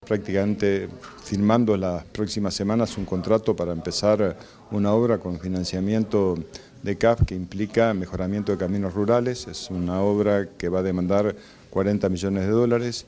prácticamente firmando las próximas semanas un contrato para empezar una obra con financiamiento de CAF que implica mejoramiento de caminos rurales. Es una obra que va a demandar 40 millones de dólares,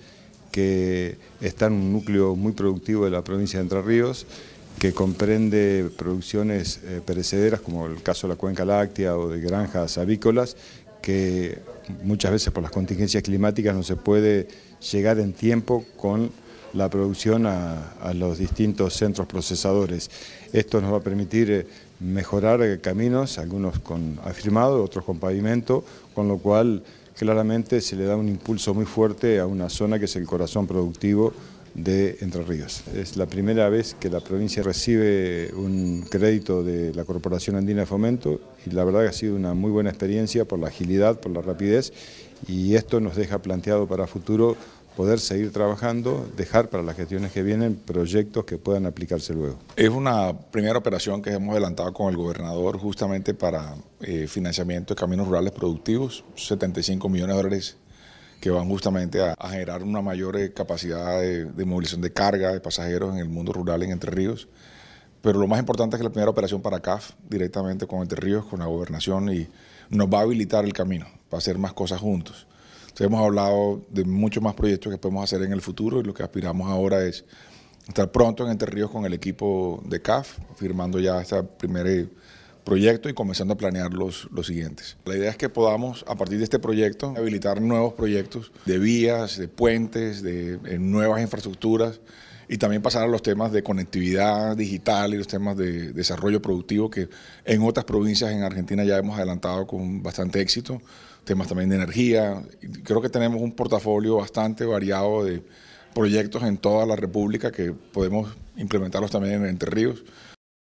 que está en un núcleo muy productivo de la provincia de Entre Ríos, que comprende producciones perecederas como el caso de la cuenca láctea o de granjas avícolas, que muchas veces por las contingencias climáticas no se puede llegar en tiempo con la producción a los distintos centros procesadores. Esto nos va a permitir mejorar caminos, algunos con afirmado, otros con pavimento, con lo cual claramente se le da un impulso muy fuerte a una zona que es el corazón productivo de Entre Ríos. Es la primera vez que la provincia recibe un crédito de la Corporación Andina de Fomento y la verdad que ha sido una muy buena experiencia por la agilidad, por la rapidez, y esto nos deja planteado para futuro poder seguir trabajando, dejar para las gestiones que vienen proyectos que puedan aplicarse luego. Es una primera operación que hemos adelantado con el gobernador justamente para financiamiento de caminos rurales productivos, 75 millones de dólares que van justamente a generar una mayor capacidad de movilización de carga de pasajeros en el mundo rural en Entre Ríos. Pero lo más importante es que la primera operación para CAF, directamente con Entre Ríos, con la gobernación, y nos va a habilitar el camino para hacer más cosas juntos. Entonces hemos hablado de muchos más proyectos que podemos hacer en el futuro y lo que aspiramos ahora es estar pronto en Entre Ríos con el equipo de CAF, firmando ya este primer proyecto y comenzando a planear los siguientes. La idea es que podamos, a partir de este proyecto, habilitar nuevos proyectos de vías, de puentes, de nuevas infraestructuras y también pasar a los temas de conectividad digital y los temas de desarrollo productivo que en otras provincias en Argentina ya hemos adelantado con bastante éxito, temas también de energía. Creo que tenemos un portafolio bastante variado de proyectos en toda la República que podemos implementarlos también en Entre Ríos.